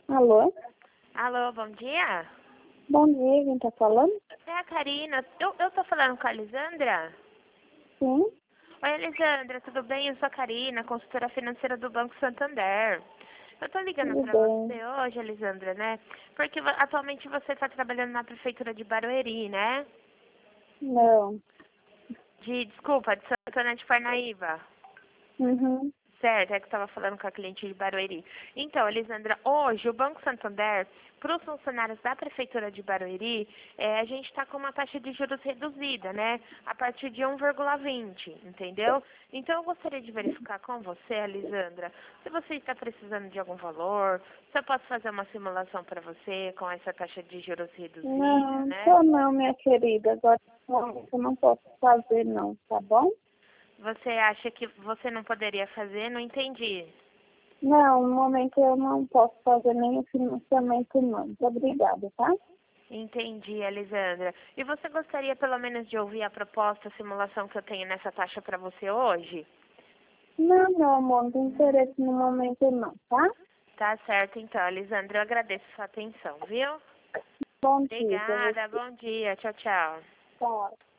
Alô? Alô, bom dia. Bom dia, quem tá falando? É a Karina. Eu tô falando com a Elisandra? Sim, Oi, Elisandra, tudo bem? Eu sou a Karina, consultora financeira do Banco Santander. Eu tô ligando tudo pra bem. você hoje, Elisandra, né? Porque atualmente você tá trabalhando na prefeitura de Barueri, né? Não. Desculpa, de Santana de Parnaíba. Uhum. Certo, é que estava falando com a cliente de Barueri. Então, Elisandra, hoje o Banco Santander, para os funcionários da Prefeitura de Barueri, a gente está com uma taxa de juros reduzida, né? A partir de 1,20, entendeu? Então, eu gostaria de verificar com você, Elisandra, se você está precisando de algum valor, se eu posso fazer uma simulação para você com essa taxa de juros reduzida, Não, né? tô não, minha querida. Agora não, eu não posso fazer não, tá bom? Você acha que você não poderia fazer? Não entendi. Não, no momento eu não posso fazer nenhum financiamento não. Muito obrigada, tá? Entendi, Elisandra. E você gostaria pelo menos de ouvir a proposta, a simulação que eu tenho nessa taxa para você hoje? Não, meu amor, não tem interesse no momento não, tá? Tá certo, então, Elisandra. Eu agradeço a sua atenção, viu? Bom dia pra Obrigada, você. bom dia. Tchau, tchau. Tchau.